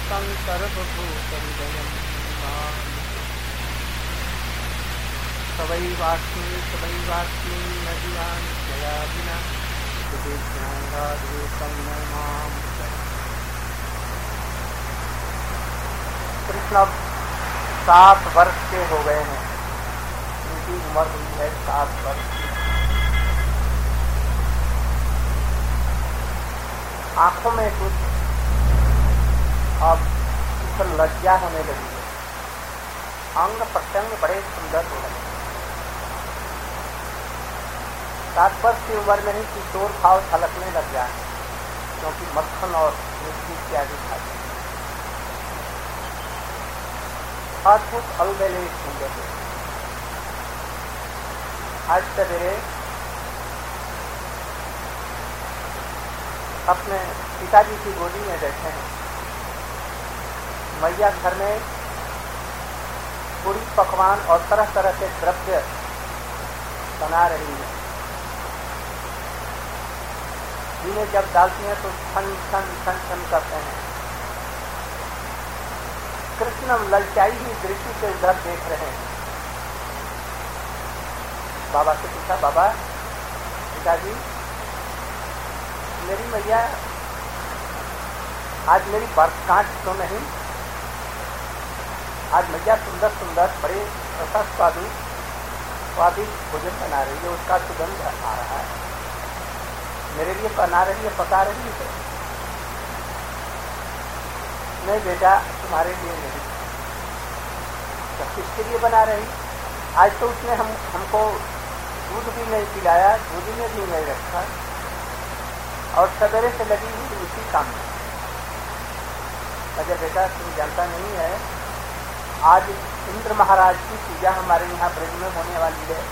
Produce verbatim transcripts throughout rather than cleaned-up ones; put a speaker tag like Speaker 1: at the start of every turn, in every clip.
Speaker 1: तं सर्वभूतहृदयं नमामि। सवैवास्मि सवैवास्मि न जीवामि त्वया विना सुदेशं राधे तं नमामि। कृष्ण सात वर्ष के हो गए हैं, उनकी उम्र हुई है सात वर्ष की। आंखों में कुछ अब कुछ लज्जा होने लगी है, अंग प्रत्यंग बड़े सुंदर हो रहे हैं। सात वर्ष की उम्र में ही किशोर भाव छलकने लग जाए, क्योंकि मक्खन और मिर्ची इत्यादि खाते हैं। अद्भुत अलबेले सुंदर है। आज सवेरे अपने पिताजी की गोदी में बैठे हैं। मैया घर में पूरी पकवान और तरह तरह के द्रव्य बना रही है। जिन्हें जब डालती हैं तो छन छन छन छन करते हैं। कृष्ण ललचाई हुई दृष्टि से उधर देख रहे हैं। बाबा से पूछा, बाबा पिताजी मेरी मैया आज मेरी बरसात तो नहीं, आज मैया सुंदर सुंदर बड़े रसा स्वादिष्ट स्वादिष्ट भोजन बना रही है, उसका सुगंध आ रहा है, मेरे लिए बना रही है, पका रही है। नहीं बेटा तुम्हारे लिए नहीं, तो किसके लिए बना रही? आज तो उसने हम हमको दूध भी नहीं पिलाया, दूध में भी नहीं रखा, और सवेरे से लगी हुई उसी काम में। अजय बेटा तुम जानता नहीं है, आज इंद्र महाराज की पूजा हमारे यहाँ ब्रज में होने वाली है।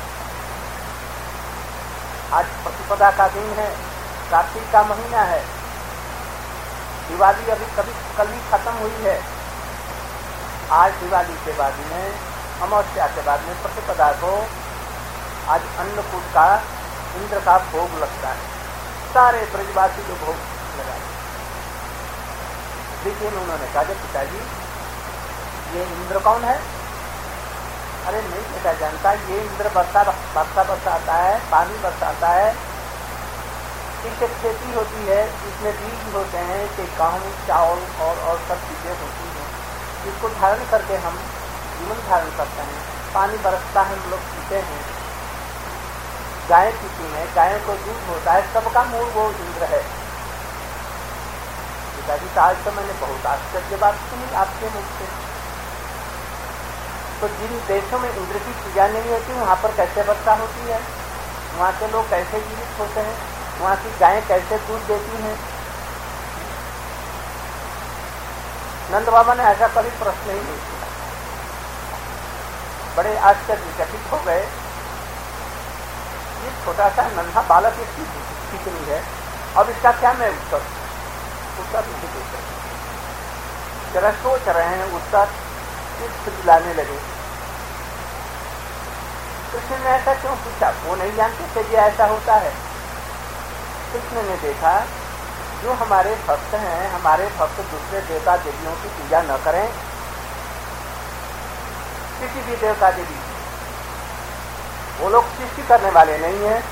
Speaker 1: आज प्रतिपदा का दिन है, कार्तिक का महीना है, दिवाली अभी कभी कल ही खत्म हुई है। आज दिवाली के बाद में, अमावस्या के बाद में प्रतिपदा को आज अन्नकूट का इंद्र का भोग लगता है। सारे ब्रजवासी को भोग लगाए। लेकिन उन्होंने कहा, जब पिताजी ये इंद्र कौन है? अरे नहीं बेटा जानता, ये इंद्र वर्षा वर्षा बरसाता है, पानी बरसाता है, इससे खेती होती है, इसमें बीज होते हैं कि गेहूं चावल और और सब चीजें होती हैं, इसको धारण करके हम जीवन धारण करते हैं। पानी बरसता है, हम लोग पीते हैं, गाय पीती हैं, गायों को दूध होता है, सबका मूल वो इंद्र है। पिताजी आज तो मैंने बहुत आश्चर्य बात सुनी आपके मुख से। तो जिन देशों में इंद्र की पूजा नहीं होती, वहाँ पर कैसे वर्षा होती है, वहाँ के लोग कैसे जीवित होते हैं, वहाँ की गायें कैसे दूध देती हैं? नंद बाबा ने ऐसा कभी प्रश्न ही नहीं किया, बड़े आश्चर्यचकित हो गए। ये छोटा सा नन्हा बालक इसकी कितनी है, अब इसका क्या मैं उत्तर उत्तर नहीं दे सकता। जरा सोच रहे हैं, उत्तर इस दिलाने लगे। कृष्ण ने ऐसा क्यों पूछा? वो नहीं जानते थे कि ऐसा होता है। कृष्ण ने देखा, जो हमारे भक्त हैं, हमारे भक्त दूसरे देवता देवियों की पूजा न करें, किसी भी देवता देवी, वो लोग सृष्टि करने वाले नहीं हैं,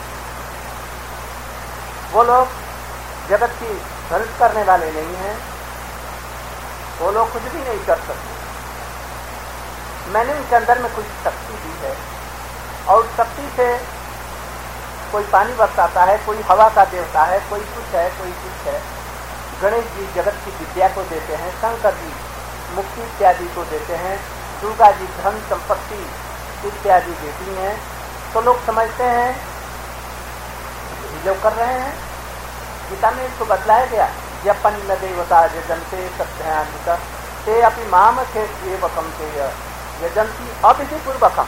Speaker 1: वो लोग जगत की ध्वंस करने वाले नहीं हैं, वो लोग कुछ भी नहीं कर सकते। मैंने उनके अंदर में कुछ शक्ति दी है, और शक्ति से कोई पानी बरसाता है, कोई हवा का देवता है, कोई कुछ है, कोई कुछ है। गणेश जी जगत की विद्या को देते हैं, शंकर जी मुक्ति इत्यादि को देते हैं, दुर्गा जी धन संपत्ति इत्यादि देती हैं। तो लोग समझते हैं यही लोग कर रहे हैं। गीता में इसको बतलाया गया, यपन न देवता यजन्ते सत्यान्वित ते अपि माम थे देवकम ते यजंती अविधि पूर्वकम।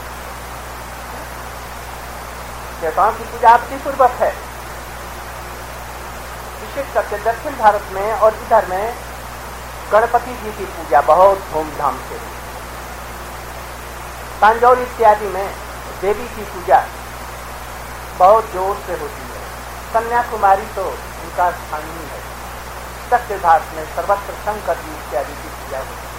Speaker 1: देवताओं की पूजा अविधि पूर्वक है। विशेष करके दक्षिण भारत में और इधर में गणपति जी की पूजा बहुत धूमधाम से, तंजौर इत्यादि में देवी की पूजा बहुत जोर से होती है। कन्याकुमारी तो उनका स्थान ही है। सत्य भाग में सर्वत्र शंकर जी इत्यादि की पूजा होती है।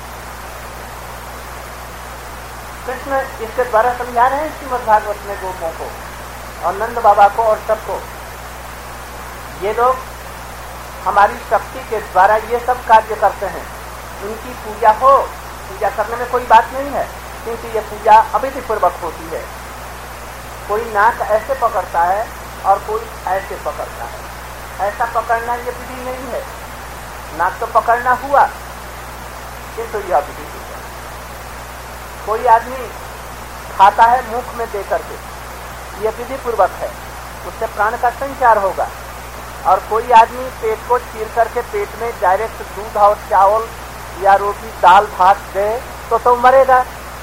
Speaker 1: कृष्ण इसके द्वारा समझा रहे हैं श्रीमद् भागवत में गोपों को और नंद बाबा को और सबको, ये लोग हमारी शक्ति के द्वारा ये सब कार्य करते हैं, उनकी पूजा हो, पूजा करने में कोई बात नहीं है, क्योंकि ये पूजा अविधि पूर्वक होती है। कोई नाक ऐसे पकड़ता है और कोई ऐसे पकड़ता है, ऐसा पकड़ना ये विधि नहीं है। नाक तो पकड़ना हुआ, किंतु यह विधि नहीं है। कोई आदमी खाता है मुख में दे करके, यह विधि पूर्वक है, उससे प्राण का संचार होगा। और कोई आदमी पेट को चीर करके पेट में डायरेक्ट दूध और चावल या रोटी दाल भात दे तो तो मरेगा,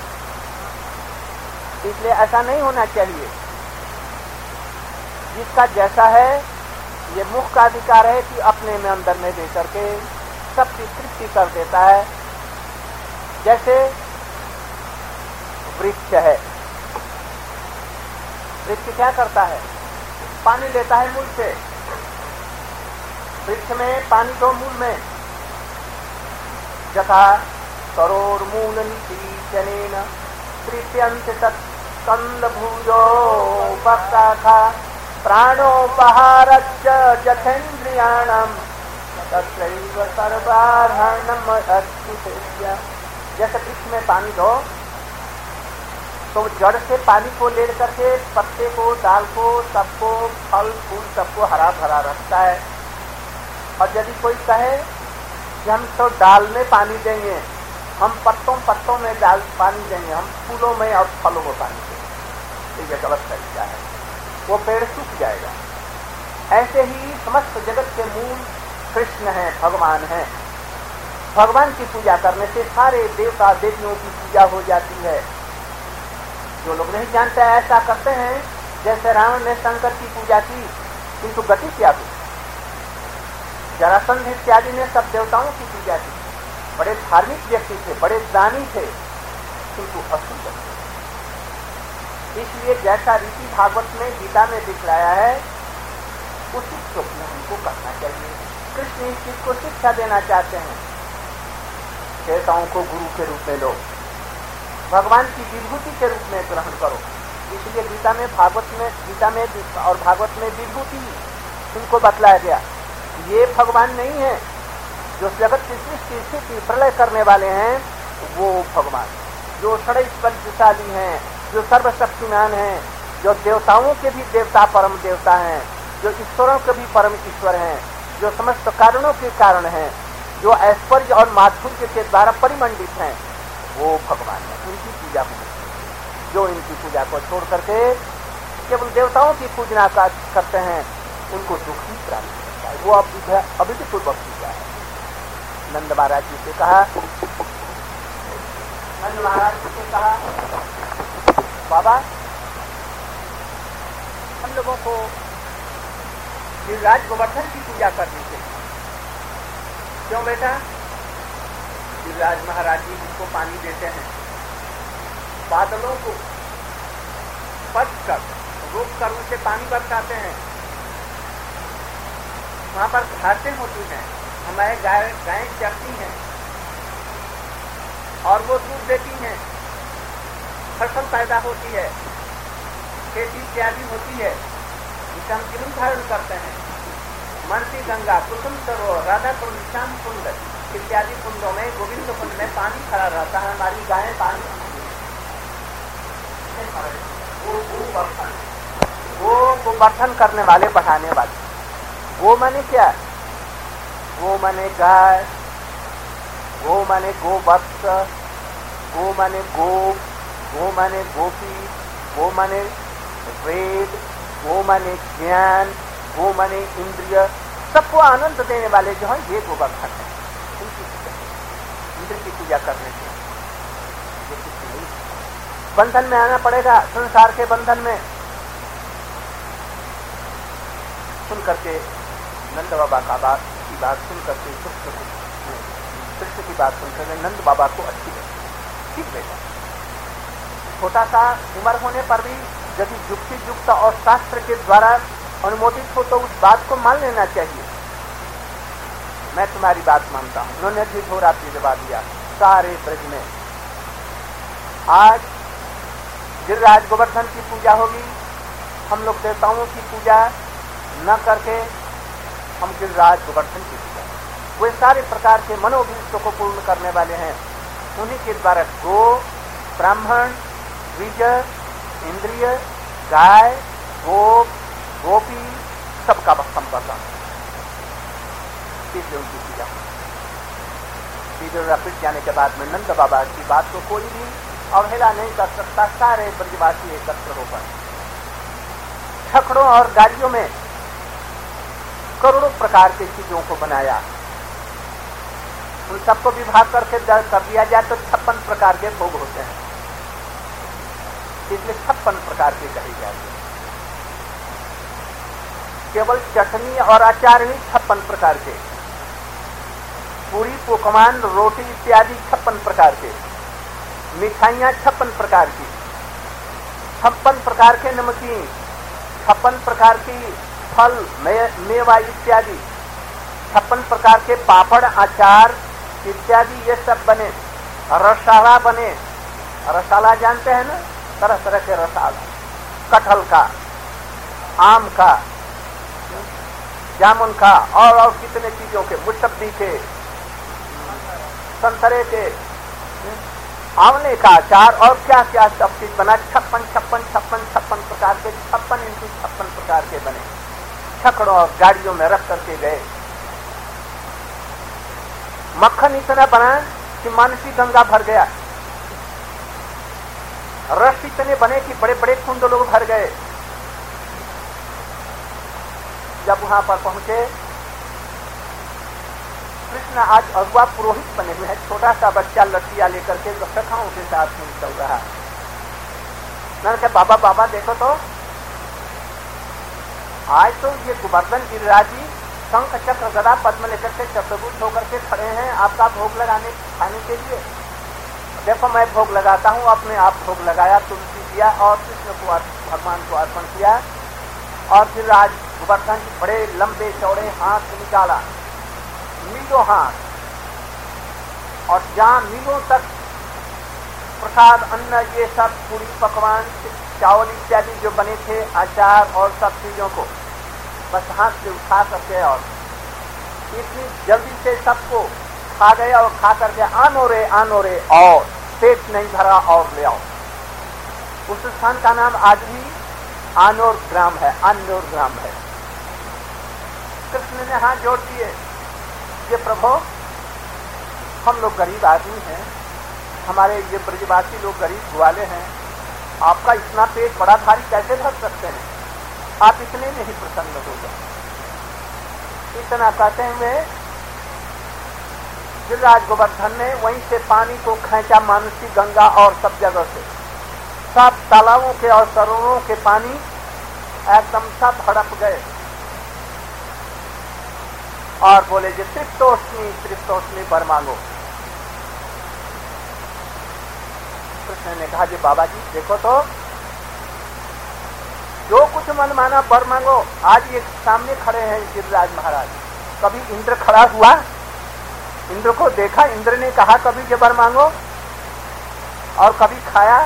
Speaker 1: इसलिए ऐसा नहीं होना चाहिए। जिसका जैसा है, ये मुख का अधिकार है कि अपने में अंदर में दे करके सबकी तृप्ति कर देता है। जैसे वृक्ष है, वृक्ष क्या करता है, पानी लेता है मूल से। वृक्ष में पानी दो मूल में, यथा सरोर्मूल निचीचनेन तृप्यन्ते तत्कंद भूयो उपशाखा प्राणोपहारच्च यथेन्द्रियाणाम तत्रैव सर्वार्हणम् अच्युतस्य। जैसे वृक्ष में पानी दो तो जड़ से पानी को ले करके पत्ते को, डाल को, सबको, फल फूल सबको हरा भरा रखता है। और यदि कोई कहे कि हम तो डाल में पानी देंगे, हम पत्तों पत्तों में डाल पानी देंगे, हम फूलों में और फलों में पानी देंगे, तो यह गलत तरीका है, वो पेड़ सूख जाएगा। ऐसे ही समस्त जगत के मूल कृष्ण हैं, भगवान हैं। भगवान की पूजा करने से सारे देवता देवियों की पूजा हो जाती है। जो लोग नहीं जानते ऐसा करते हैं, जैसे रावण ने शंकर की पूजा की, किंतु गति क्या हुई। जरासंध इत्यादि ने सब देवताओं की पूजा की, बड़े धार्मिक व्यक्ति थे, बड़े दानी थे, किंतु असुर थे। इसलिए जैसा रीति भागवत में गीता में दिखलाया है, उसी श्लोक में हमको करना चाहिए। कृष्ण इस चीज को शिक्षा देना चाहते हैं, देवताओं को गुरु के रूप में लो, भगवान की विभूति के रूप में ग्रहण करो। इसलिए गीता में भागवत में गीता में और भागवत में विभूति उनको बतलाया गया। ये भगवान नहीं है जो जगत की सृष्टि स्थिति प्रलय करने वाले हैं, वो भगवान जो षड्पंचशाली हैं, जो सर्वशक्तिमान हैं, जो देवताओं के भी देवता परम देवता हैं, जो ईश्वरों के भी परम ईश्वर हैं, जो समस्त कारणों के कारण हैं, जो ऐश्वर्य और माधुर्य के द्वारा परिमंडित हैं, वो भगवान है। उनकी पूजा होती। जो इनकी पूजा को छोड़ करके केवल देवताओं की पूजना करते हैं, उनको दुख ही प्राप्त होता है। वो अभी भी पूर्वक पूजा है। नंद महाराज जी से कहा नंद महाराज जी से कहा बाबा, हम लोगों को गिरिराज गोवर्धन की पूजा करनी चाहिए। क्यों बेटा? गिरिराज महाराज जी जिसको पानी देते हैं, बादलों को पट कर रोक कर उनसे पानी बरसाते हैं। वहां पर घासें होती हैं, हमारे गाय गायें चरती हैं और वो दूध देती हैं, फसल पैदा होती है, खेती इत्यादि होती है, जिसे हम जीवन धारण करते हैं। मनसी गंगा, कुसुम सरोवर, राधा कुंड, श्याम कुंड इत्यादि कुंडों में, गोविंद कुंड में पानी खड़ा रहता है। हमारी गायें पानी वो गोवर्धन, वो गोवर्धन करने वाले, बढ़ाने वाले। वो माने क्या? वो माने गाय, वो माने गोवत्स, वो माने गोप, वो माने गोपी, वो माने वेद, वो माने ज्ञान, वो माने इंद्रिय, सबको आनंद देने वाले जो है ये गोवर्धन है। उनकी पूजा, इंद्र की पूजा करने से ये कुछ नहीं। बंधन में आना पड़ेगा, संसार के बंधन में। सुन करके नंद बाबा का बात की बात सुन करके कृष्ण की बात सुनकर नंद बाबा को अच्छी लगी। ठीक बेटा, छोटा सा उम्र होने पर भी यदि युक्ति युक्त और शास्त्र के द्वारा अनुमोदित हो तो उस बात को मान लेना चाहिए। मैं तुम्हारी बात मानता हूं। उन्होंने भी थोड़ा भिजवा दिया सारे ब्रज में। आज गिरिराज गोवर्धन की पूजा होगी, हम लोग देवताओं की पूजा न करके हम गिरिराज गोवर्धन की पूजा, वे सारे प्रकार के मनोभीष्टों को पूर्ण करने वाले हैं। उन्हीं के द्वारा गो, ब्राह्मण, द्विज, इंद्रिय, गाय, गोप, गोपी सबका संवर्धन, इसलिए उनकी पूजा। सीधे पिट जाने के बाद में नंद बाबा की बात को कोई भी अवहेला नहीं कर सकता। सारे ब्रजवासी एकत्र होकर छकड़ों और गाड़ियों में करोड़ों प्रकार की चीजों को बनाया। उन सबको विभाग करके कर दिया जाए तो छप्पन प्रकार के भोग होते हैं, इसलिए छप्पन प्रकार के कहे जाते। केवल चटनी और अचार ही छप्पन प्रकार के, पूरी, पकवान, रोटी इत्यादि छप्पन प्रकार के, मिठाइयां छप्पन प्रकार की, छप्पन प्रकार के नमकीन, छप्पन प्रकार की फल, मे, मेवा इत्यादि, छप्पन प्रकार के पापड़, अचार इत्यादि ये सब बने। रसाला बने, रसाला जानते हैं ना, तरह तरह के रसाला, कटहल का, आम का, जामुन का और और कितने चीजों के, मुसब्बी के, संतरे के, आंवले का अचार और क्या क्या सब चीज बना। छप्पन छप्पन छप्पन छप्पन प्रकार के, छप्पन इंटू छप्पन प्रकार के बने, छकड़ों और गाड़ियों में रख करके गए। मक्खन इतना बना कि मानसी गंगा भर गया, रस इतने बने कि बड़े बड़े कुंड लोग भर गए। जब वहां पर पहुंचे, कृष्ण आज अगुआ पुरोहित बने हुए हैं, छोटा सा बच्चा लठिया लेकर के सखाओं के साथ में चल रहा है। मैंने कहा बाबा बाबा देखो तो, आज तो ये गोवर्धन गिरिराज जी शंख चक्र गदा पद्म लेकर के चतुर्भुज होकर के खड़े हैं आपका भोग लगाने खाने के लिए। देखो मैं भोग लगाता हूँ, अपने आप भोग लगाया, तुलसी दिया और कृष्ण को भगवान को अर्पण किया। और फिर आज गोवर्धन जी बड़े लंबे चौड़े हाथ निकाला, मीलों हाथ, और जहाँ मीलों तक प्रसाद, अन्न, ये सब पूरी, पकवान, चावल इत्यादि जो बने थे, अचार और सब चीजों को बस हाथ से उठा करके और इतनी जल्दी से सबको खा गया और खा करके आनो रे आनो रे, और पेट नहीं भरा और ले आओ। उस स्थान का नाम आज भी आनोर ग्राम है, आनोर ग्राम है। कृष्ण ने हाथ जोड़ दिए, ये प्रभु हम लोग गरीब आदमी हैं, हमारे ये ब्रजवासी लोग गरीब ग्वाले हैं, आपका इतना पेट बड़ा भारी कैसे भर सकते हैं, आप इतने में ही प्रसन्न हो गए। इतना कहते हुए गिरिराज गोवर्धन ने वहीं से पानी को खींचा, मानसी गंगा और सब जगह से, सब तालाबों के और सरोवरों के पानी एकदम सब हड़प गए और बोले जी तृप्तोष्णी तृप्तोष्णी वर मांगो। कृष्ण ने कहा जी बाबा जी देखो तो, जो कुछ मन माना वर मांगो। आज ये सामने खड़े हैं गिरिराज महाराज, कभी इंद्र खड़ा हुआ, इंद्र को देखा, इंद्र ने कहा कभी जो वर मांगो, और कभी खाया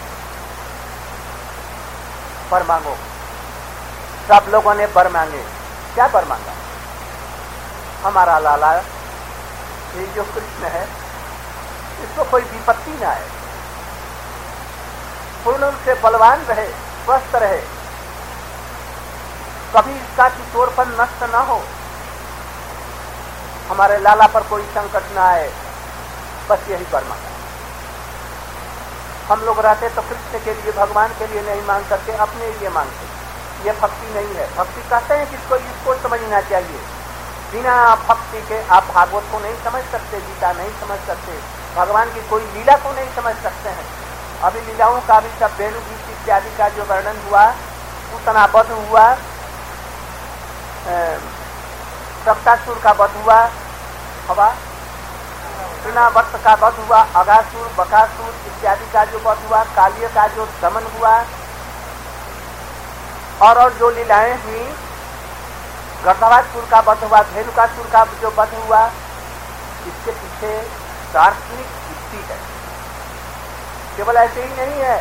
Speaker 1: वर मांगो। सब लोगों ने वर मांगे। क्या वर मांगा? हमारा लाला ये जो कृष्ण है, इसको कोई विपत्ति ना आए, पूर्ण रूप से बलवान रहे, स्वस्थ रहे, कभी इसका किशोरपन नष्ट न हो, हमारे लाला पर कोई संकट न आए, बस यही वर मांगा। हम लोग रहते तो कृष्ण के लिए, भगवान के लिए नहीं मांग करके अपने लिए मांगते। ये भक्ति नहीं है। भक्ति कहते हैं किसको, इसको समझना चाहिए। बिना भक्ति के आप भागवत को नहीं समझ सकते, गीता नहीं समझ सकते, भगवान की कोई लीला को नहीं समझ सकते हैं। अभी लीलाओं का भी सब वेणु गीत इत्यादि का जो वर्णन हुआ, उतना वध हुआ, सप्तासुर का वध हुआ, हवा तृणावर्त का वध हुआ, अगासुर, बकासुर इत्यादि का जो वध हुआ, कालिय का जो दमन हुआ, और और जो लीलाएं हुई गर्दवाजपुर का वध हुआ, धेनुकासुर का जो वध हुआ, इसके पीछे दार्शनिक युक्ति है। केवल ऐसे ही नहीं है,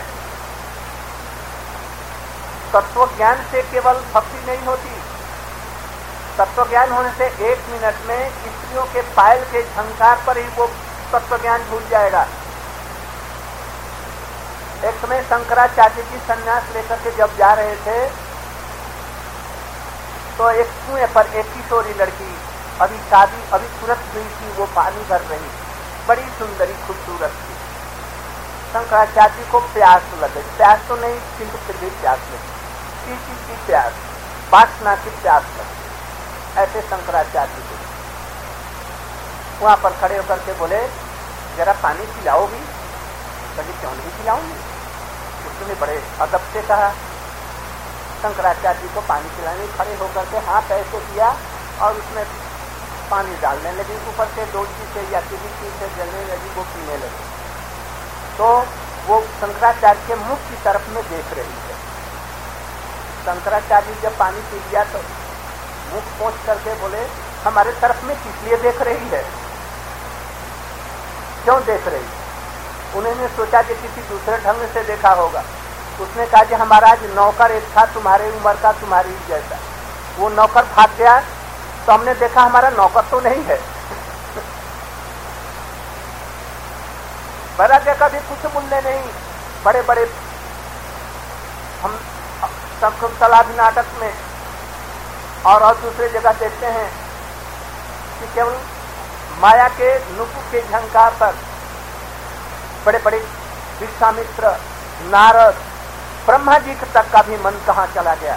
Speaker 1: तत्व ज्ञान से केवल भक्ति नहीं होती। तत्व ज्ञान होने से एक मिनट में स्त्रियों के पायल के झंकार पर ही वो तत्व ज्ञान भूल जाएगा। एक समय शंकराचार्य जी संन्यास लेकर के जब जा रहे थे तो एक कुएं पर एक किशोरी लड़की, अभी शादी अभी तुरंत हुई थी, वो पानी भर रही, बड़ी सुंदरी खूबसूरत थी। शंकराचार्य जी को प्यास लगे, प्यास तो नहीं किंतु फिर भी प्यास लगी, किस चीज की प्यास, वासना की प्यास लगी। ऐसे शंकराचार्य जी वहां पर खड़े होकर के बोले, जरा पानी पिलाओगी? कभी क्यों नहीं पिलाऊंगी? उसने बड़े अदब से कहा। शंकराचार्य जी को पानी पिलाने खड़े होकर के हाथ ऐसे किया और उसमें पानी डालने लगी, ऊपर से डोलची से या किसी चीज से जलने लगी, वो पीने लगी। तो वो शंकराचार्य के मुख की तरफ में देख रही है। शंकराचार्य जब पानी पी लिया तो मुख पोंछ करके बोले, हमारे तरफ में किस लिए देख रही है, क्यों देख रही है? उन्होंने सोचा कि किसी दूसरे ढंग से देखा होगा। उसने कहा कि हमारा आज नौकर एक था तुम्हारे उम्र का, तुम्हारी जैसा, वो नौकर भाग गया तो हमने देखा हमारा नौकर तो नहीं है। बड़ा जगह भी कुछ मूल्य नहीं। बड़े बड़े हम शकुंतला नाटक में और और दूसरे जगह देखते हैं कि केवल माया के नुपुर के झंकार पर बड़े बड़े विश्वामित्र, नारद, ब्रह्मा जी तक का भी मन कहाँ चला गया।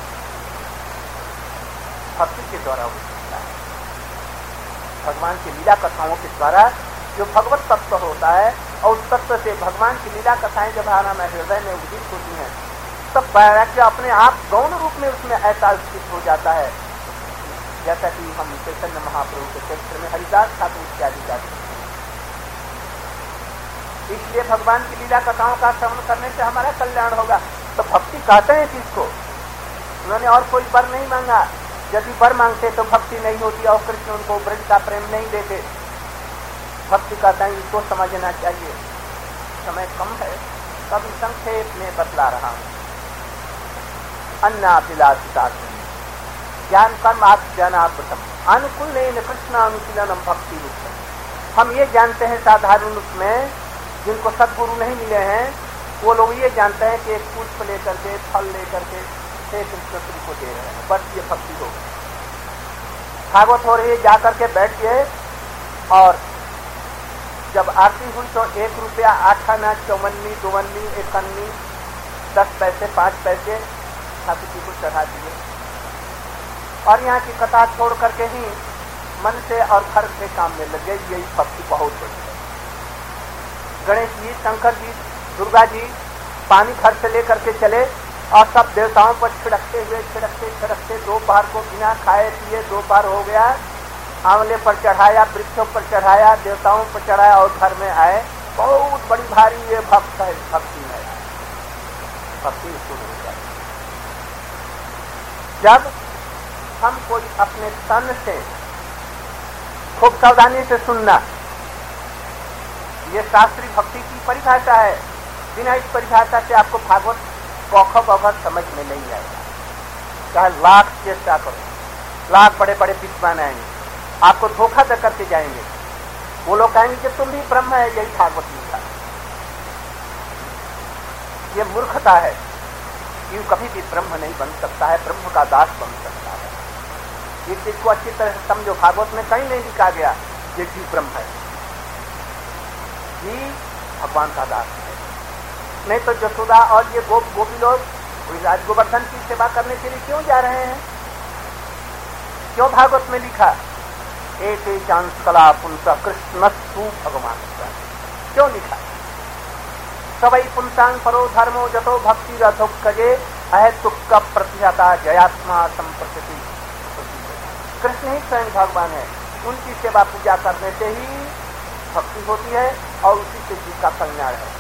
Speaker 1: भक्ति के द्वारा हो सकता है। भगवान की लीला कथाओं के द्वारा जो भगवत तत्व होता है और उस तत्व से भगवान की लीला कथाएं जब हमारे हृदय में उदित होती हैं तब वैराग्य अपने आप गौण रूप में उसमें ऐसा स्थित हो जाता है, जैसा कि हम चैतन्य महाप्रभु के चरित्र में हरिदास ठाकुर इत्यादि जाते हैं। इसलिए भगवान की लीला कथाओं का श्रवण करने से हमारा कल्याण होगा। तो भक्ति कहते हैं किसको? उन्होंने और कोई वर नहीं मांगा। यदि वर मांगते तो भक्ति नहीं होती और कृष्ण उनको ब्रज का प्रेम नहीं देते। भक्ति कहते हैं इसको समझना चाहिए। समय कम है, कभी संक्षेप में बतला रहा हूं। अन्नाभिलाषिता ज्ञान कर्म आत्मज्ञानात्मकम अनुकूल कृष्णानुशीलनम भक्ति रूप। हम ये जानते हैं साधारण रूप में, जिनको सदगुरु नहीं मिले हैं वो लोग ये जानते हैं कि एक पुष्प लेकर के, फल लेकर के हे कृष्ण श्री को दे रहे हैं, बस ये भक्ति हो गई। भागवत हो रही है, जाकर के बैठ गए और जब आरती हुई तो एक रुपया, आठ आना, चौवन्नी, दोवन्नी, इक्यानवी, दस पैसे, पांच पैसे ठाकुर जी को चढ़ा दिए और यहाँ की कथा छोड़ करके ही मन से और घर से काम में लगे। यही भक्ति बहुत बड़ी है। गणेश जी, शंकर जी, दुर्गा जी पानी घर से लेकर के चले और सब देवताओं पर छिड़कते हुए छिड़कते छिड़कते दोपहर को बिना खाए पिए दोपहर हो गया। आंवले पर चढ़ाया, वृक्षों पर चढ़ाया, देवताओं पर चढ़ाया और घर में आए। बहुत बड़ी भारी ये भक्त है, भक्ति है, भक्ति शुरू हो जाती। जब हम कोई अपने तन से, खूब सावधानी से सुनना, ये शास्त्रीय भक्ति की परिभाषा है। बिना इस परिभाषा से आपको भागवत कौख बौखत समझ में नहीं आएगा। चाहे लाख चेष्टा करो, लाख बड़े बड़े विद्वान आएंगे, आपको धोखा दे करके जाएंगे। वो लोग कहेंगे कि तुम भी ब्रह्म है, यही भागवत लिखा। ये मूर्खता है। ये कभी भी ब्रह्म नहीं बन सकता है, ब्रह्म का दास बन सकता है। इस चीज को अच्छी तरह से समझो। भागवत में कहीं नहीं लिखा गया ये जीव ब्रह्म है, जी भगवान का दास है। नहीं तो यशोदा और ये गोप गोपी लोग राज गोवर्धन की सेवा करने के लिए क्यों जा रहे हैं? क्यों भागवत में लिखा एक चांस कला पुंसा कृष्णस्तु भगवान, क्यों लिखा? सवई पुंसांग परो धर्मो जतो भक्ति रथोकजे अहेतुक प्रतिहता जयात्मा संप्रति। कृष्ण ही स्वयं भगवान है। उनकी सेवा पूजा करने से ही भक्ति होती है और उसी से जीव का कल्याण है।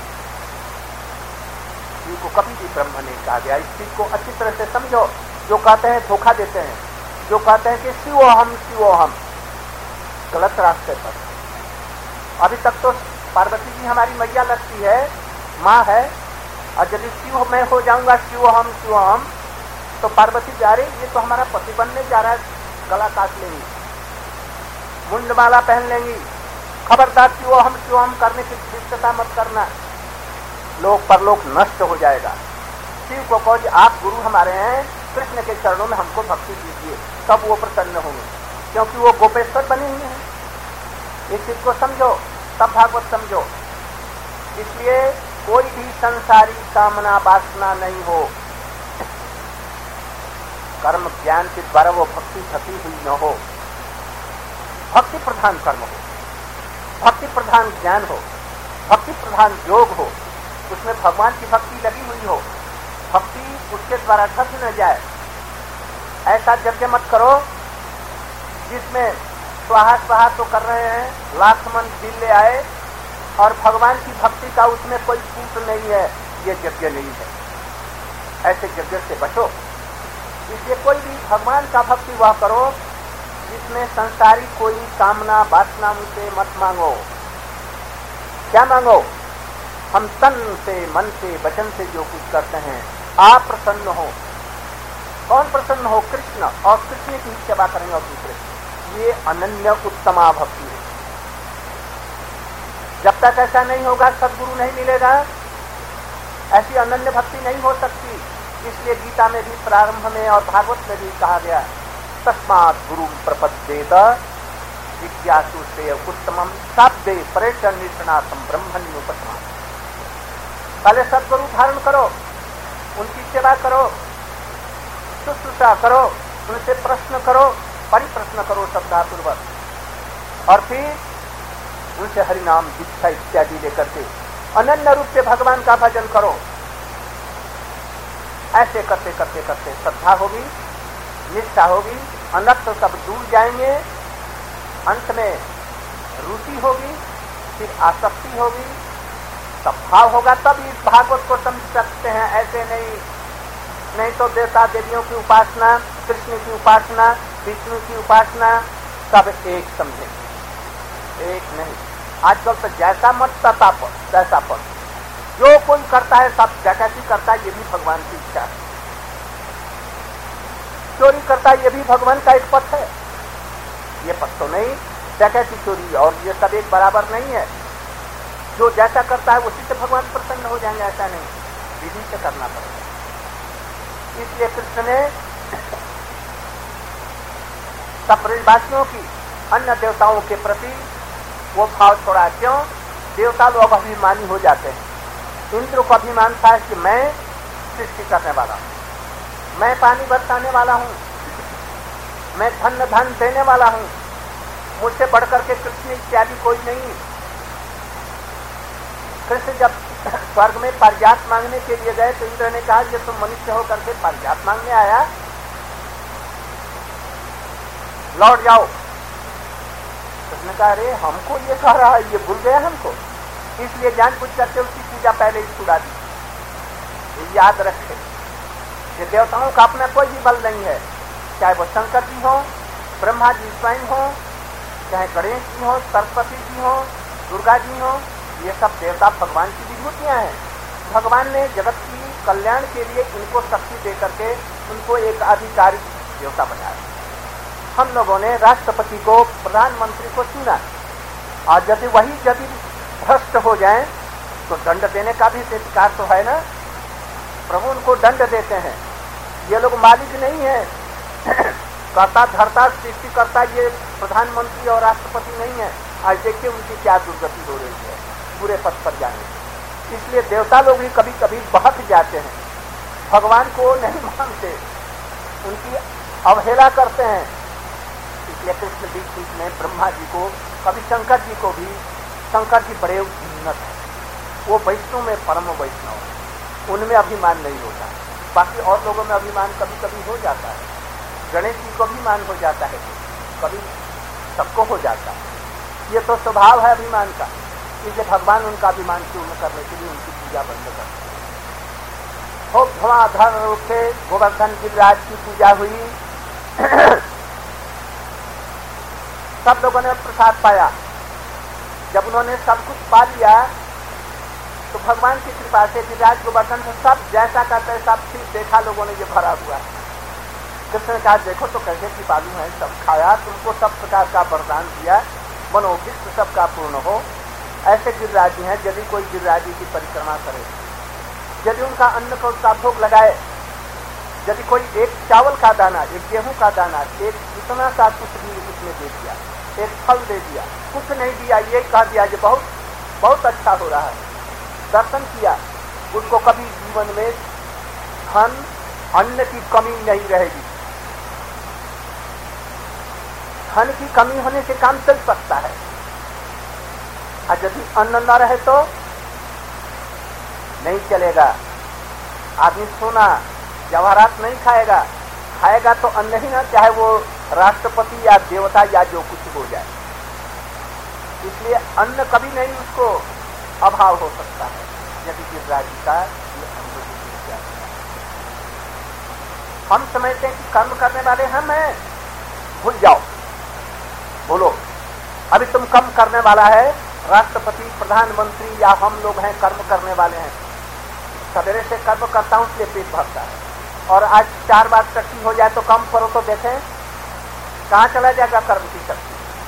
Speaker 1: जीव को कभी भी ब्रह्म नहीं कहा गया। इस चीज को अच्छी तरह से समझो। जो कहते हैं धोखा देते हैं, जो कहते हैं कि शिवो हम शिवो हम, गलत रास्ते पर। अभी तक तो पार्वती जी हमारी मैया लगती है, माँ है, और यदि शिव मैं हो जाऊंगा शिव हम शिव हम, तो पार्वती जा रही ये तो हमारा पति बनने जा रहा है, गला काट लेंगी, मुंडमाला पहन लेंगी, खबरदार शिव हम शिव हम करने की धृष्टता मत करना, लोक परलोक नष्ट हो जाएगा। शिव को कहो आप गुरु हमारे हैं, कृष्ण के चरणों में हमको भक्ति दीजिए, तब वो प्रसन्न होंगे, क्योंकि वो गोपेश्वर बने हुए हैं। इस चीज को समझो, तब भागवत समझो। इसलिए कोई भी संसारी कामना वासना नहीं हो, कर्म ज्ञान के द्वारा वो भक्ति ढकी हुई न हो, भक्ति प्रधान कर्म हो, भक्ति प्रधान ज्ञान हो, भक्ति प्रधान योग हो, उसमें भगवान की भक्ति लगी हुई हो, भक्ति उसके द्वारा ढक न जाए। ऐसा यज्ञ मत करो जिसमें स्वाहा स्वाहा तो कर रहे हैं, लाख मन दिल ले आए और भगवान की भक्ति का उसमें कोई छूट नहीं है, ये यज्ञ नहीं है। ऐसे यज्ञ से बचो। इसलिए कोई भी भगवान का भक्ति वह करो जिसमें संसारी कोई कामना वासना उनसे मत मांगो। क्या मांगो? हम तन से मन से वचन से जो कुछ करते हैं आप प्रसन्न हो। कौन प्रसन्न हो? कृष्ण, और कृष्ण की सेवा करेंगे और दूसरे। ये अनन्य उत्तमा भक्ति है। जब तक ऐसा नहीं होगा सदगुरु नहीं मिलेगा, ऐसी अनन्य भक्ति नहीं हो सकती। इसलिए गीता में भी प्रारंभ में और भागवत में भी कहा गया तस्मात् गुरु प्रपद्येत जिज्ञासु से उत्तमम शाब्दे परेश निष्णातम ब्रह्मण्योपसमा। पहले सदगुरु धारण करो, उनकी सेवा करो, शुश्रूषा करो, उनसे प्रश्न करो, परिप्रश्न करो श्रद्धापूर्वक, और फिर उनसे हरिनाम दीक्षा इत्यादि लेकर के अनन्य रूप से भगवान का भजन करो। ऐसे करते करते करते श्रद्धा होगी, निष्ठा होगी, अनर्थ सब दूर जाएंगे, अंत में रुचि होगी, फिर आसक्ति होगी, तब भाव होगा, तब इस भागवत को समझ सकते हैं। ऐसे नहीं नहीं तो देवता देवियों की उपासना, कृष्ण की उपासना, विष्णु की उपासना सब एक समझे, एक नहीं। आजकल तो जैसा मत तैसा पर तैसा पर जो कोई करता है सब डकैती करता है, ये भी भगवान की इच्छा है। चोरी करता है, ये भी भगवान का एक पथ है। ये पथ तो नहीं, डकैती चोरी और ये सब एक बराबर नहीं है। जो जैसा करता है उसी से भगवान प्रसन्न हो जाएंगे, ऐसा नहीं, विधि से करना पड़ेगा। इसलिए कृष्ण ने सब ब्रजवासियों की अन्य देवताओं के प्रति वो भाव छोड़ा। क्यों? देवता लोग अभिमानी हो जाते हैं। इंद्र को अभिमान था कि मैं सृष्टि करने वाला हूँ, मैं पानी बरसाने वाला हूँ, मैं धन धन देने वाला हूँ, मुझसे बढ़कर के कृष्ण इत्यादि कोई नहीं। कृष्ण जब स्वर्ग में पारिजात मांगने के लिए गए तो इंद्र ने कहा ये तुम मनुष्य होकर के पारिजात मांगने आया, लौट जाओ। उसने कहा अरे हमको ये कह रहा है, ये भूल गया हमको, इसलिए जानबूझ करके उसकी पूजा पहले ही छुड़ा दी। तो याद रखे कि देवताओं का अपना कोई भी बल नहीं है, चाहे वो शंकर जी हो, ब्रह्मा जी स्वयं हो, चाहे गणेश जी हो, सरस्वती जी हो, दुर्गा जी हो, ये सब देवता भगवान की विभूतियां हैं। भगवान ने जगत की कल्याण के लिए इनको शक्ति दे करके उनको एक आधिकारिक देवता बनाया। हम लोगों ने राष्ट्रपति को, प्रधानमंत्री को चुना, और यदि वही यदि भ्रष्ट हो जाए तो दंड देने का भी अधिकार तो है ना। प्रभु उनको दंड देते हैं। ये लोग मालिक नहीं है, कर्ता धर्ता सृष्टि करता ये प्रधानमंत्री और राष्ट्रपति नहीं है। आज देखिए उनकी क्या दुर्गति हो रही है पूरे पथ पर जाने। इसलिए देवता लोग भी कभी कभी बहक जाते हैं, भगवान को नहीं मानते, उनकी अवहेला करते हैं। इसलिए कृष्ण बीच बीच में ब्रह्मा जी को, कभी शंकर जी को भी, शंकर जी बड़े उन्नत है, वो वैष्णव में परम वैष्णव, उनमें अभिमान नहीं होता। बाकी और लोगों में अभिमान कभी कभी हो जाता है। गणेश जी को अभिमान हो जाता है, कभी सबको हो जाता है। ये तो स्वभाव है अभिमान का। इसलिए भगवान उनका अभिमान पूर्ण करने के लिए उनकी पूजा बंद करते हैं। खूब धुआंधार रूप से गोवर्धन गिरिराज की पूजा हुई, सब लोगों ने प्रसाद पाया। जब उन्होंने सब कुछ पा लिया तो भगवान की कृपा से गिरिराज गोवर्धन से सब जैसा का तैसा फिर देखा लोगों ने ये भरा हुआ है। कृष्ण ने कहा देखो तो कैसे कृपालु है, सब खाया, तुमको सब प्रकार का वरदान दिया, मनोभिष्ट सबका पूर्ण हो। ऐसे गिरिराज जी हैं, यदि कोई गिरिराज जी की परिक्रमा करे, यदि उनका अन्न को उसका भोग लगाए, यदि कोई एक चावल का दाना, एक गेहूं का दाना, एक इतना सा कुछ भी उसने दे दिया, एक फल दे दिया, कुछ नहीं दिया, ये कह दिया कि बहुत बहुत अच्छा हो रहा है, दर्शन किया, उसको कभी जीवन में धन अन्न की कमी नहीं रहेगी। धन की कमी होने से काम चल सकता है, और यदि अन्न न रहे तो नहीं चलेगा। आदमी सोना जवाहरात नहीं खाएगा, खाएगा तो अन्न ही ना, चाहे वो राष्ट्रपति या देवता या जो कुछ हो जाए। इसलिए अन्न कभी नहीं उसको अभाव हो सकता है यदि गिरिराज जी का ये अनुभव किया। हम समझते हैं कि कर्म करने वाले हम हैं, भूल जाओ, बोलो अभी तुम कम करने वाला है, राष्ट्रपति प्रधानमंत्री या हम लोग हैं कर्म करने वाले हैं। सवेरे से कर्म करता हूं इसलिए पेट भरता है, और आज चार बार शक्ति हो जाए तो कम करो तो देखें कहां चला जाएगा कर्म की शक्ति।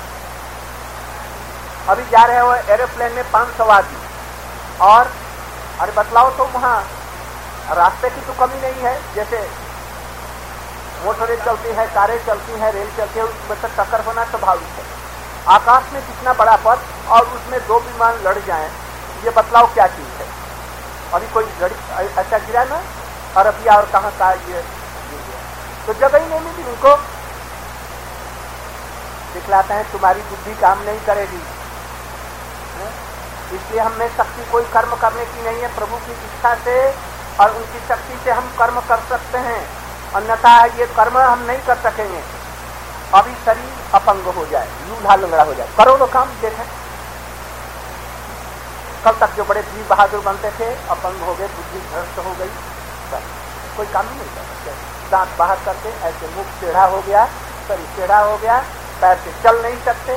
Speaker 1: अभी जा रहे हो एरोप्लेन में पांच सौ आदमी, और अरे बतलाओ तो वहां रास्ते की तो कमी नहीं है, जैसे मोटरें चलती है, कारें चलती हैं, रेल चलती है, उसमें तक टक्कर होना स्वाभाविक है। आकाश में कितना बड़ा पथ और उसमें दो विमान लड़ जाएं, ये बतलाओ क्या चीज है। अभी कोई लड़ी ऐसा गिरा ना अरबिया और कहां का ये तो जगह ही नहीं मिली उनको। दिखलाते हैं तुम्हारी बुद्धि काम नहीं करेगी, इसलिए हमें शक्ति कोई कर्म करने की नहीं है। प्रभु की इच्छा से और उनकी शक्ति से हम कर्म कर सकते हैं, अन्यथा ये कर्म हम नहीं कर सकेंगे। अभी शरीर अपंग हो जाए, लूल्हा लंगड़ा हो जाए, करो तो काम देखें। कल तक जो बड़े वीर बहादुर बनते थे अपंग हो गए, बुद्धि भ्रष्ट हो गई, कोई काम नहीं कर सकते। दांत बाहर करके ऐसे मुख टेढ़ा हो गया, शरीर टेढ़ा हो गया, पैर से चल नहीं सकते।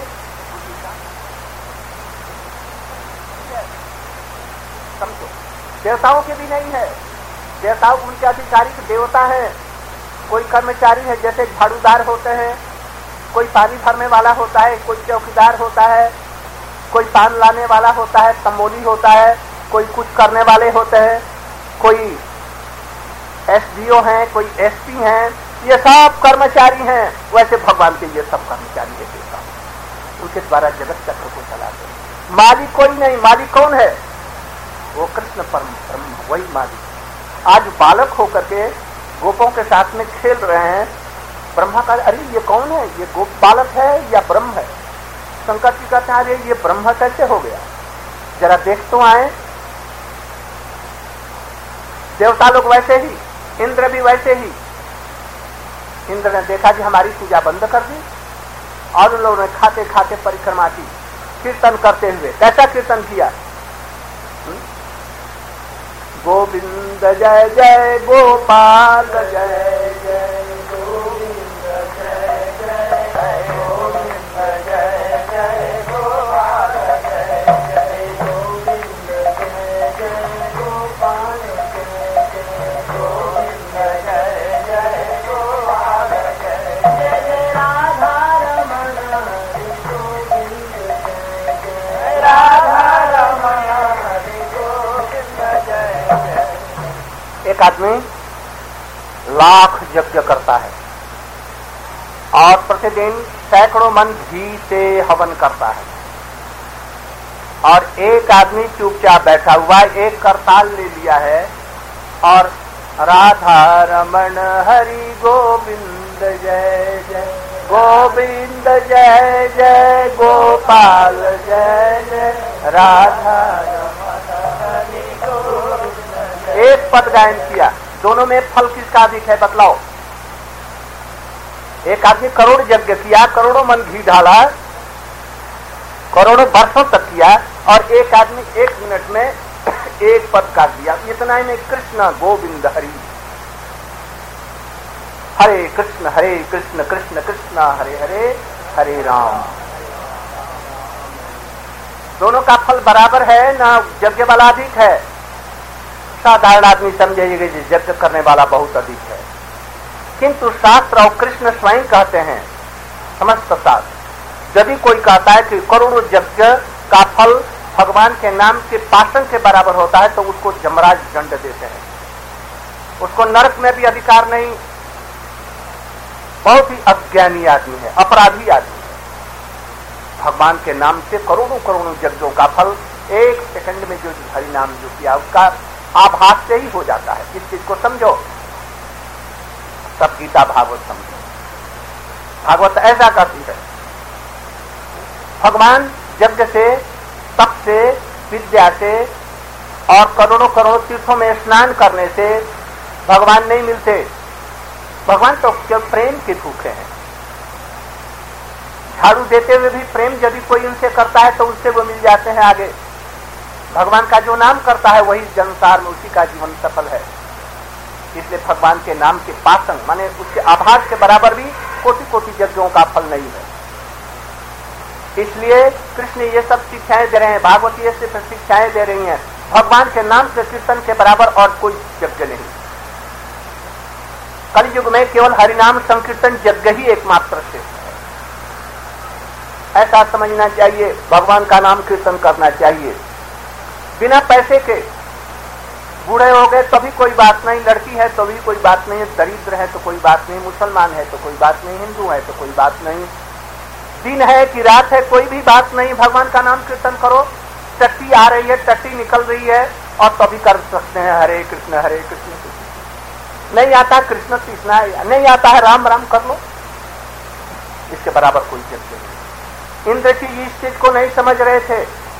Speaker 1: समझो देवताओं के भी नहीं है, देवताओं उनके अधिकारिक देवता है। कोई कर्मचारी है, जैसे झाड़ूदार होते हैं, कोई पानी भरने वाला होता है, कोई चौकीदार होता है, कोई पान लाने वाला होता है, तमोली होता है, कोई कुछ करने वाले होते हैं, कोई एसडीओ हैं, कोई एसपी हैं, ये सब कर्मचारी हैं। वैसे भगवान के ये सब कर्मचारी है, देवता उनके द्वारा जगत चक्र को चलाते हैं। मालिक कोई नहीं, मालिक कौन है? वो कृष्ण परम ब्रह्म, वही मालिक। आज बालक होकर के गोपों के साथ में खेल रहे हैं। ब्रह्मा का अरे ये कौन है? ये गोप बालक है या ब्रह्म है? शंकर जी कहते हैं अरे ये ब्रह्म कैसे हो गया, जरा देख तो आए। देवता लोग वैसे ही, इंद्र भी वैसे ही। इंद्र ने देखा कि हमारी पूजा बंद कर दी, और उन लोगों ने खाते खाते परिक्रमा की, कीर्तन करते हुए। कैसा कीर्तन किया? गोविंद जय जय गोपाल जय जय गोविंद जय जय गोविंद जय जय गोपाल जय जय गोविंद जय जय गोपाल जय जय गोविंद जय जय गोपाल जय जय राधा रमण हरि गोविंद जय जय राधा रमण हरि गोविंद जय। एक आदमी लाख यज्ञ करता है और प्रतिदिन सैकड़ों मन घी से हवन करता है, और एक आदमी चुपचाप बैठा हुआ एक करताल ले लिया है और राधा रमण हरि गोविंद जय जय गोविंद जय जय गोपाल जय जय राधा रमण हरि गोविंद। एक पद गायन किया, दोनों में फल किसका अधिक है बतलाओ? एक आदमी करोड़ यज्ञ किया, करोड़ों मन घी ढाला, करोड़ों वर्षों तक किया, और एक आदमी एक मिनट में एक पद काट दिया। इतना ही में कृष्ण गोविंद हरि, हरे कृष्ण हरे कृष्ण कृष्ण कृष्ण हरे हरे, हरे राम दोनों का फल बराबर है ना, यज्ञ वाला अधिक है। साधारण आदमी समझेगा कि यज्ञ करने वाला बहुत अधिक है, किंतु शास्त्र और कृष्ण स्वयं कहते हैं, समस्त शास्त्र, यदि कोई कहता है कि करोड़ों यज्ञ का फल भगवान के नाम के पासन के बराबर होता है तो उसको यमराज दंड देते हैं, उसको नरक में भी अधिकार नहीं। बहुत ही अज्ञानी आदमी है, अपराधी आदमी है। भगवान के नाम से करोड़ों करोड़ों यज्ञों का फल एक सेकंड में जो हरि नाम जो किया उसका आभास से ही हो जाता है। इस चीज को समझो, तब गीता भागवत समझो। भागवत ऐसा कहती है, भगवान यज्ञ से, तप से, विद्या से और करोड़ों करोड़ों तीर्थों में स्नान करने से भगवान नहीं मिलते। भगवान तो केवल प्रेम के भूखे हैं। झाड़ू देते हुए भी प्रेम यदि कोई उनसे करता है तो उससे वो मिल जाते हैं आगे। भगवान का जो नाम करता है वही संसार में उसी का जीवन सफल है। इसलिए भगवान के नाम के पासन माने उसके आभास के बराबर भी कोटि कोटि यज्ञों का फल नहीं है। इसलिए कृष्ण ये सब शिक्षाएं दे रहे हैं, भागवत ये सिर्फ शिक्षाएं दे रही हैं। भगवान के नाम के कीर्तन के बराबर और कोई यज्ञ नहीं। कलयुग में केवल हरिनाम संकीर्तन यज्ञ ही एकमात्र श्रेष्ठ है, ऐसा समझना चाहिए। भगवान का नाम कीर्तन करना चाहिए बिना पैसे के। बूढ़े हो गए तो भी कोई बात नहीं, लड़की है तो भी कोई बात नहीं, दरिद्र है तो कोई बात नहीं, मुसलमान है तो कोई बात नहीं, हिंदू है तो कोई बात नहीं, दिन है कि रात है कोई भी बात नहीं, भगवान का नाम कीर्तन करो। टट्टी आ रही है, टट्टी निकल रही है और तभी कर सकते हैं हरे कृष्ण हरे कृष्ण कृष्ण। नहीं आता कृष्ण कृष्णा, नहीं आता है राम राम कर लो, इसके बराबर कोई चीज नहीं। इंद्र जी इस चीज को नहीं समझ रहे थे।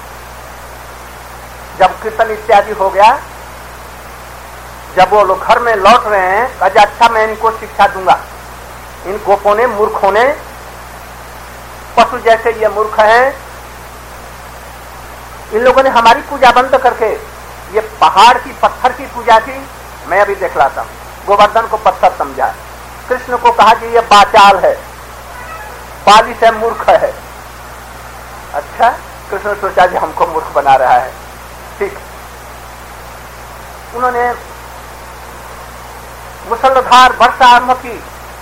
Speaker 1: जब कीर्तन इत्यादि हो गया, जब वो लोग घर में लौट रहे हैं, कहा अच्छा मैं इनको शिक्षा दूंगा। इन गोपों ने, मूर्खों ने, पशु जैसे ये मूर्ख हैं, इन लोगों ने हमारी पूजा बंद करके ये पहाड़ की पत्थर की पूजा की। मैं अभी देख लाता हूं, गोवर्धन को पत्थर समझा, कृष्ण को कहा कि ये बाचाल है, बालिश है, मूर्ख है। अच्छा, कृष्ण सोचा कि हमको मूर्ख बना रहा है, ठीक। उन्होंने मुसलधार वर्षा आरंभ की,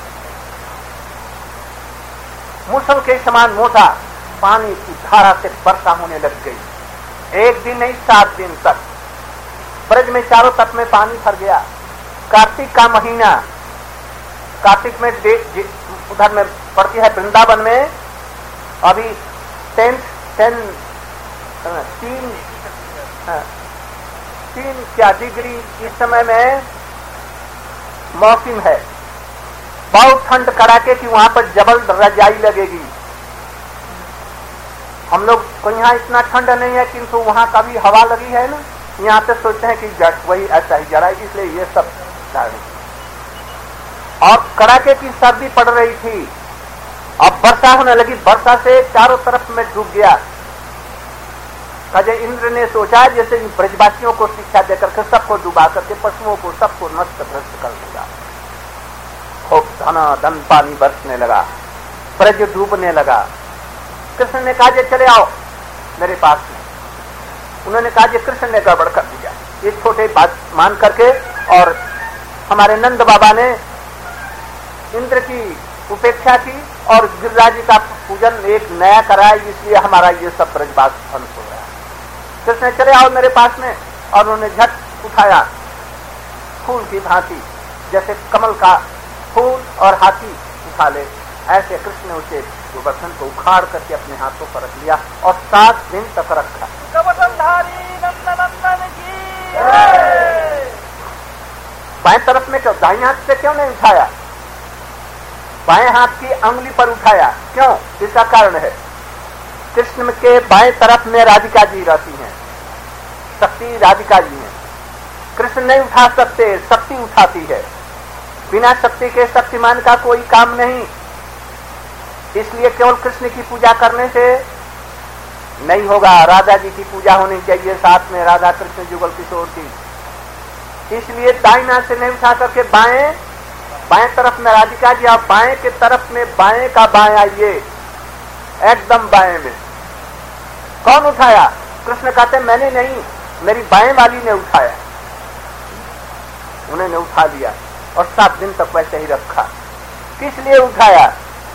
Speaker 1: मुसल के समान मोटा पानी की धारा से वर्षा होने लग गई। एक दिन नहीं, सात दिन तक ब्रज में चारों तट में पानी भर गया। कार्तिक का महीना, कार्तिक में उधर में पड़ती है वृंदावन में, अभी टेन टेन तीन तीन क्या डिग्री इस समय में मौसम है। बहुत ठंड कड़ाके की, वहां पर जबल रजाई लगेगी। हम लोग को यहाँ इतना ठंड नहीं है, किंतु वहां का भी हवा लगी है ना, यहाँ पे सोचते हैं कि जड़ वही ऐसा ही जड़ा, इसलिए ये सब कारण। और कड़ाके की सर्दी पड़ रही थी, अब वर्षा होने लगी, वर्षा से चारों तरफ में डूब गया। अजय इंद्र ने सोचा जैसे ब्रजवासियों को शिक्षा देकर के सबको डुबा करके पशुओं को सबको नष्ट भ्रष्ट कर देगा। खूब धना धन पानी बरसने लगा, ब्रज डूबने लगा। कृष्ण ने कहा जे चले आओ मेरे पास में। उन्होंने कहा जे कृष्ण ने गड़बड़ कर दिया, ये छोटे बात मान करके। और हमारे नंद बाबा ने इंद्र की उपेक्षा की और गिरिराज जी का पूजन एक नया कराया, इसलिए हमारा ये सब ब्रजवास ध्वंस हो रहा है। कृष्ण चले आओ मेरे पास में, और उन्होंने झट उठाया फूल की भांति, जैसे कमल का फूल और हाथी उठा ले, ऐसे कृष्ण ने उसे गोवर्धन को उखाड़ करके अपने हाथों पर रख लिया और सात दिन तक रखा। बाएं तरफ में क्यों, दाहिने हाथ से क्यों नहीं उठाया? बाएं हाथ की अंगुली पर उठाया, क्यों? इसका कारण है, कृष्ण के बाएं तरफ में राधिका जी रहती हैं, शक्ति राधिका जी हैं। कृष्ण नहीं उठा सकते, शक्ति उठाती है। बिना शक्ति के शक्तिमान का कोई काम नहीं। इसलिए केवल कृष्ण की पूजा करने से नहीं होगा, राधा जी की पूजा होनी चाहिए साथ में, राधा कृष्ण जुगल किशोर की। इसलिए दाहिना से नहीं उठा करके बाएं, बाएं तरफ में राधिका जी, आप बाएं के तरफ में, बाएं का बाएं आइए, एकदम बाएं में कौन उठाया? कृष्ण कहते मैंने नहीं, मेरी बाएं वाली ने उठाया। उन्होंने उठा लिया और सात दिन तक वैसे ही रखा। किस लिए उठाया?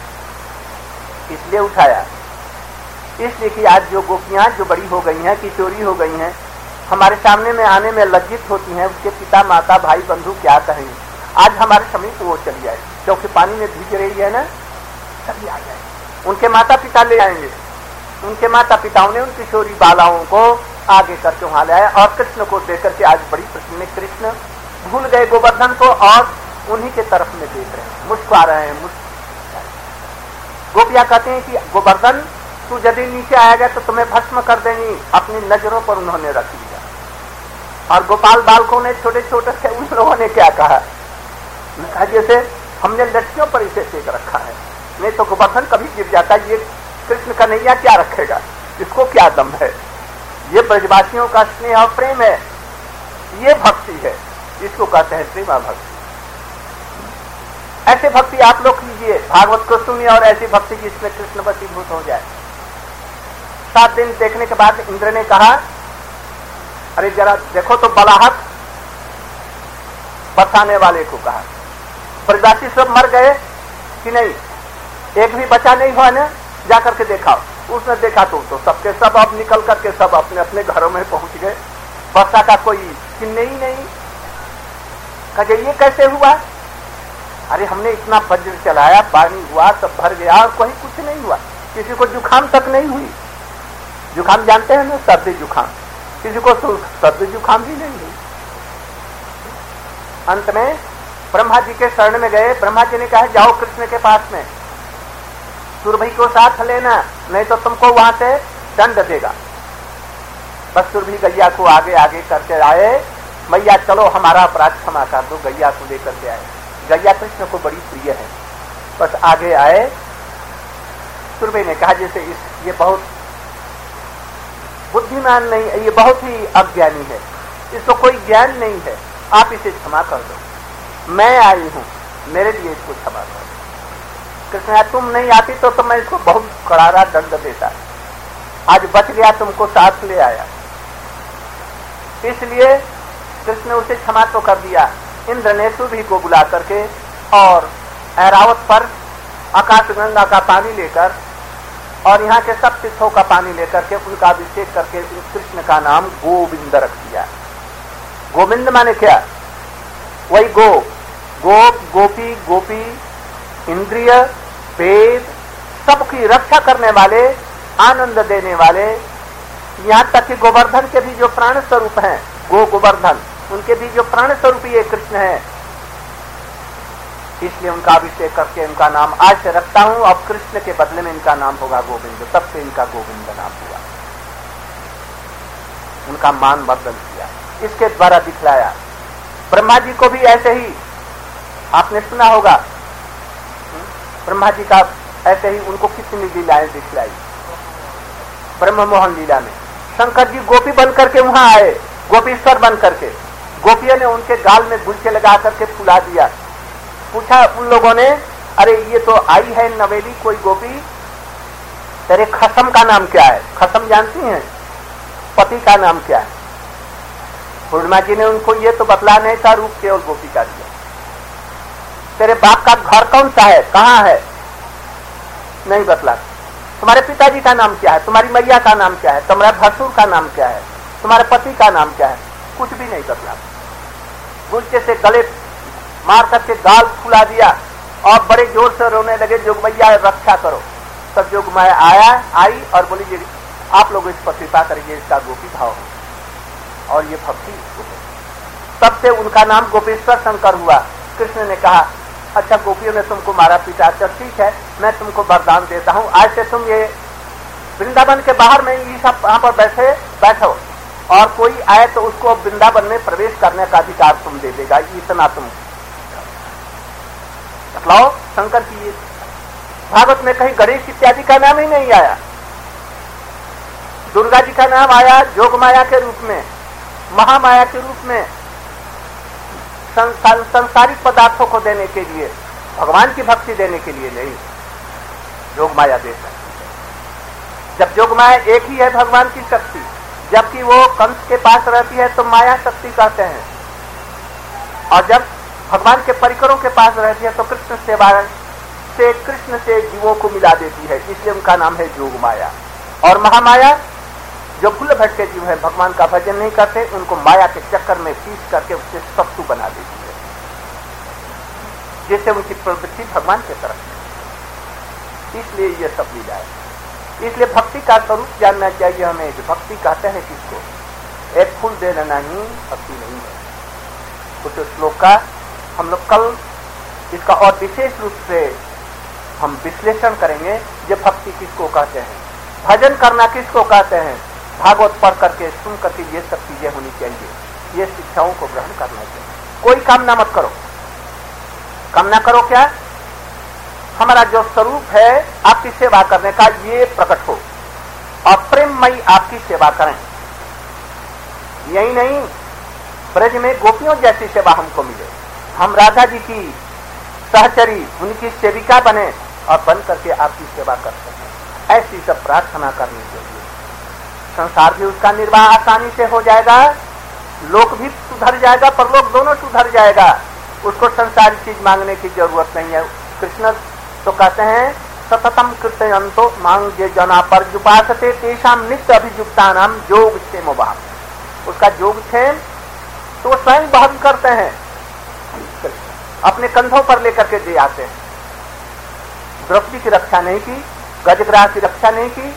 Speaker 1: इसलिए उठाया इसलिए कि आज जो गोपियां जो बड़ी हो गई हैं, किशोरी हो गई हैं, हमारे सामने में आने में लज्जित होती हैं, उसके पिता माता भाई बंधु क्या कहेंगे। आज हमारे समीप वो चली आए, क्योंकि पानी में भीग रही है ना, सभी आ जाए। उनके माता पिता ले आएंगे, उनके माता पिताओं ने उन किशोरी बालाओं को आगे करके वहां ले आया और कृष्ण को देख करके आज बड़ी प्रसन्न। कृष्ण भूल गए गोवर्धन को और उन्हीं के तरफ में देख रहे हैं, मुस्कुरा रहे हैं। मुस्कुरा गोपियां कहते हैं कि गोवर्धन तू यदि नीचे आएगा तो तुम्हें भस्म कर देंगी। अपनी नजरों पर उन्होंने रख लिया। और गोपाल बालकों ने छोटे छोटे थे, उन लोगों ने क्या कहा? कहा जैसे हमने लड़कियों पर इसे सेक रखा है, नहीं तो गोवर्धन कभी गिर जाता। ये कृष्ण का नैया क्या रखेगा, इसको क्या दम है? ये ब्रजवासियों का स्नेह और प्रेम है, ये भक्ति है, इसको कहते हैं प्रेमा भक्ति। ऐसे भक्ति आप लोग कीजिए, भागवत को सुनिए और ऐसी भक्ति जिसमें कृष्ण वशीभूत हो जाए। सात दिन देखने के बाद इंद्र ने कहा, अरे जरा देखो तो बलाहट बरसाने वाले को कहा, ब्रजवासी सब मर गए कि नहीं, एक भी बचा नहीं हुआ ना, जाकर के देखा। उसने देखा तो, तो सबके सब अब निकल करके सब अपने अपने घरों में पहुंच गए। वर्षा का कोई चिन्ह ही नहीं। कहे ये कैसे हुआ? अरे हमने इतना वज्र चलाया, पानी हुआ, सब भर गया और कोई कुछ नहीं हुआ। किसी को जुकाम तक नहीं हुई। जुकाम जानते हैं ना, सर्दी जुकाम, किसी को सर्दी जुकाम भी नहीं हुई। अंत में ब्रह्मा जी के शरण में गए। ब्रह्मा जी ने कहा जाओ कृष्ण के पास में, सुरभि को साथ लेना, नहीं तो तुमको वहां से दंड देगा। बस सुरभि गैया को आगे आगे करके आए, मैया चलो हमारा अपराध क्षमा कर दो। गैया को लेकर के आए। गैया कृष्ण को बड़ी प्रिय है। बस आगे आए, सुरभि ने कहा जैसे इस ये बहुत बुद्धिमान नहीं, ये बहुत ही अज्ञानी है, इसको कोई ज्ञान नहीं है, आप इसे क्षमा कर दो। मैं आई हूं, मेरे लिए इसको क्षमा कर दो। कृष्ण तुम नहीं आती तो, तो मैं इसको बहुत करारा दंड देता। आज बच गया, तुमको साथ ले आया, इसलिए कृष्ण ने उसे क्षमा तो कर दिया। इंद्र ने सुरभि को बुला करके और ऐरावत पर आकाशगंगा का पानी लेकर और यहाँ के सब तीर्थों का पानी लेकर के उनका अभिषेक करके कृष्ण का नाम गोविंद रख दिया। गोविंद माने क्या? वही गो, गोप, गोपी, गोपी, इंद्रिय, वेद, सबकी रक्षा करने वाले, आनंद देने वाले, यहाँ तक कि गोवर्धन के भी जो प्राण स्वरूप हैं, गो गोवर्धन, उनके भी जो प्राण स्वरूप ये कृष्ण है, इसलिए उनका अभिषेक करके उनका नाम आज से रखता हूं। अब कृष्ण के बदले में इनका नाम होगा गोविंद। तब से इनका गोविंद नाम हुआ। उनका मान वर्धन किया, इसके द्वारा दिखलाया। ब्रह्मा जी को भी ऐसे ही आपने सुना होगा, ब्रह्मा जी का ऐसे ही उनको कितनी लीलाएं दिखलाई। ब्रह्म मोहन लीला में शंकर जी गोपी बन करके वहां आए, गोपीश्वर बन करके। गोपियों ने उनके गाल में गुलछे लगा करके फुला दिया। पूछा उन लोगों ने, अरे ये तो आई है नवेली कोई गोपी, तेरे खसम का नाम क्या है? खसम जानती हैं? पति का नाम क्या है? पूर्णिमा जी ने उनको ये तो बतला नहीं था, रूप केवल गोपी का दिया। तेरे बाप का घर कौन सा है, कहाँ है? नहीं बतला। तुम्हारे पिताजी का नाम क्या है? तुम्हारी मैया का नाम क्या है? तुम्हारे भसुर का नाम क्या है? तुम्हारे पति का नाम क्या है? कुछ भी नहीं बतला। गुलचे से गले मार करके गाल फुला दिया और बड़े जोर से रोने लगे, जोगमैया रक्षा करो। तब जोगमाया आया आई और बोली जी आप लोग इस पर कृपा करिए, इसका गोपी भाव है और ये भक्ति। तब से उनका नाम गोपेश्वर शंकर हुआ। कृष्ण ने कहा अच्छा गोपियों ने तुमको मारा पीटा, अच्छा ठीक है मैं तुमको वरदान देता हूँ, आज से तुम ये वृंदावन के बाहर में ये सब वहां पर बैठे बैठो और कोई आए तो उसको वृंदावन में प्रवेश करने का अधिकार तुम दे देगा, इतना तुम बतलाओ। शंकर की भागवत में कहीं गणेश इत्यादि का नाम ही नहीं आया। दुर्गा जी का नाम आया जोगमाया के रूप में, महामाया के रूप में, संसारिक पदार्थों को देने के लिए, भगवान की भक्ति देने के लिए नहीं। जोगमाया दे सकती है। जब जोग माया एक ही है भगवान की शक्ति, जबकि वो कंस के पास रहती है तो माया शक्ति कहते हैं, और जब भगवान के परिकरों के पास रहती है तो कृष्ण सेवा से कृष्ण से जीवों को मिला देती है, इसलिए उनका नाम है जोग माया। और महामाया जो भूल भटके जीव है, भगवान का भजन नहीं करते, उनको माया के चक्कर में पीस करके उससे सत्तू बना देती है, जिससे उनकी प्रवृत्ति भगवान की तरफ है। इसलिए ये सब लीला है। इसलिए भक्ति का स्वरूप जानना चाहिए हमें। जो भक्ति कहते हैं किसको, एक फूल दे देना ही भक्ति नहीं है। उस श्लोक का हम लोग कल इसका और विशेष रूप से हम विश्लेषण करेंगे। जो भक्ति किसको कहते हैं, भजन करना किसको कहते हैं, भागवत पढ़ करके सुन करके ये सब चीजें होनी चाहिए। ये शिक्षाओं को ग्रहण करना चाहिए। कोई कामना मत करो। कामना करो क्या, हमारा जो स्वरूप है आपकी सेवा करने का ये प्रकट हो और प्रेममयी आपकी सेवा करें। यही नहीं, ब्रज में गोपियों जैसी सेवा हमको मिले, हम राधा जी की सहचरी उनकी सेविका बने और बन करके आपकी सेवा कर सकें। ऐसी सब प्रार्थना करनी चाहिए। संसार भी उसका निर्वाह आसानी से हो जाएगा, लोक भी सुधर जाएगा, परलोक दोनों सुधर जाएगा। उसको संसारी चीज मांगने की जरूरत नहीं है। कृष्ण तो कहते हैं सततम कृतयंतो मांग जे जना पर जुपासते तेषाम नित्य अभियुक्ता नाम जोग क्षेम भाव। उसका जोग क्षेम तो वो स्वयं वहन करते हैं, अपने कंधों पर लेकर के दे आते हैं। द्रौपदी की रक्षा नहीं की, गजग्राह की रक्षा नहीं की,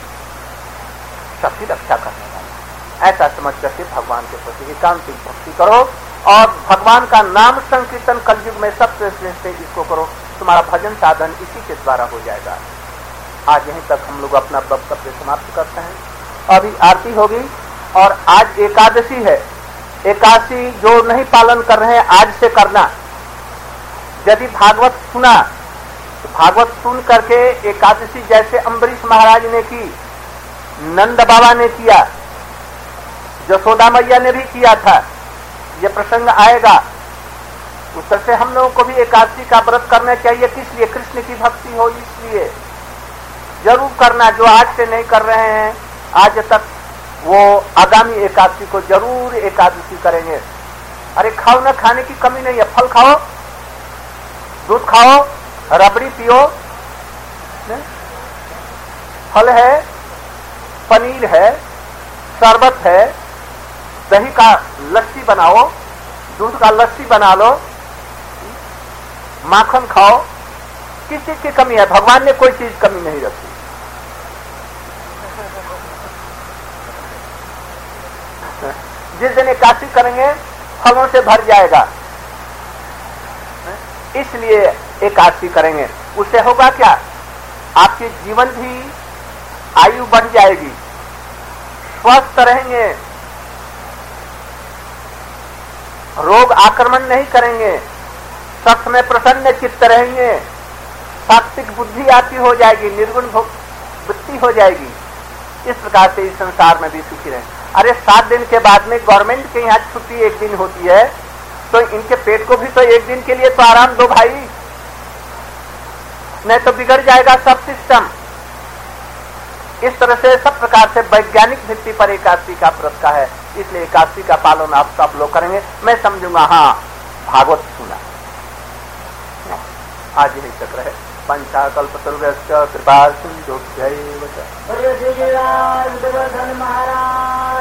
Speaker 1: सबकी रक्षा करने वाला। ऐसा समझ करके भगवान के प्रति एकांतिक भक्ति करो और भगवान का नाम संकीर्तन कलयुग में सबसे श्रेष्ठ है, इसको करो। तुम्हारा भजन साधन इसी के द्वारा हो जाएगा। आज यहीं तक हम लोग अपना वक्तव्य समाप्त करते हैं। अभी आरती होगी और आज एकादशी है। एकादशी जो नहीं पालन कर रहे हैं आज से करना। यदि भागवत सुना तो भागवत सुन करके एकादशी जैसे अम्बरीश महाराज ने की, नंद बाबा ने किया, यशोदा मैया ने भी किया था, ये प्रसंग आएगा। उस तरह से हम लोगों को भी एकादशी का व्रत करना चाहिए। किस लिए, कृष्ण की भक्ति हो इसलिए जरूर करना। जो आज से नहीं कर रहे हैं आज तक, वो आगामी एकादशी को जरूर एकादशी करेंगे। अरे खाओ ना, खाने की कमी नहीं है। फल खाओ, दूध खाओ, रबड़ी पियो, फल है, पनीर है, शरबत है, दही का लस्सी बनाओ, दूध का लस्सी बना लो, माखन खाओ। किस चीज की कमी है, भगवान ने कोई चीज कमी नहीं रखी। जिस दिन एकादशी करेंगे फलों से भर जाएगा, इसलिए एकादशी करेंगे। उससे होगा क्या, आपके जीवन भी आयु बढ़ जाएगी, स्वस्थ रहेंगे, रोग आक्रमण नहीं करेंगे, सब में प्रसन्न चित्त रहेंगे, सात्विक बुद्धि आपकी हो जाएगी, निर्गुण वृत्ति हो जाएगी। इस प्रकार से इस संसार में भी सुखी रहें। अरे सात दिन के बाद में गवर्नमेंट के यहाँ छुट्टी एक दिन होती है, तो इनके पेट को भी तो एक दिन के लिए तो आराम दो भाई, नहीं तो बिगड़ जाएगा सब सिस्टम। इस तरह से सब प्रकार से वैज्ञानिक भित्ति पर एकादशी का व्रत का है। इसलिए एकादशी का पालन आप सब लोग करेंगे। मैं समझूंगा हाँ भागवत सुना। आज यही तक रहे। पंचाकल्पतरुभ्यश्च कृपा सिन्धुभ्यैव च। महाराज